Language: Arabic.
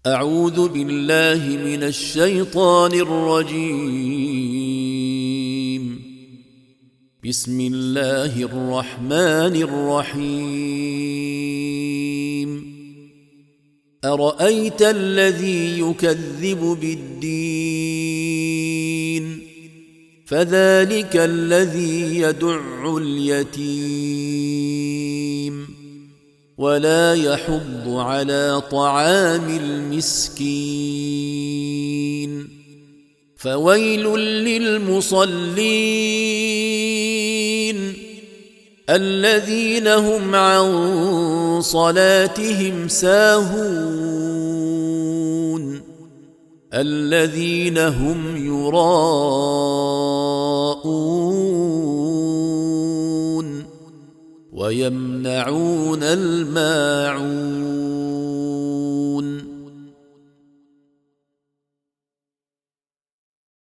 أعوذ بالله من الشيطان الرجيم. بسم الله الرحمن الرحيم. أرأيت الذي يكذب بالدين فذلك الذي يدع اليتيم ولا يحض على طعام المسكين فويل للمصلين الذين هم عن صلاتهم ساهون الذين هم يراءون ويمنعون الماعون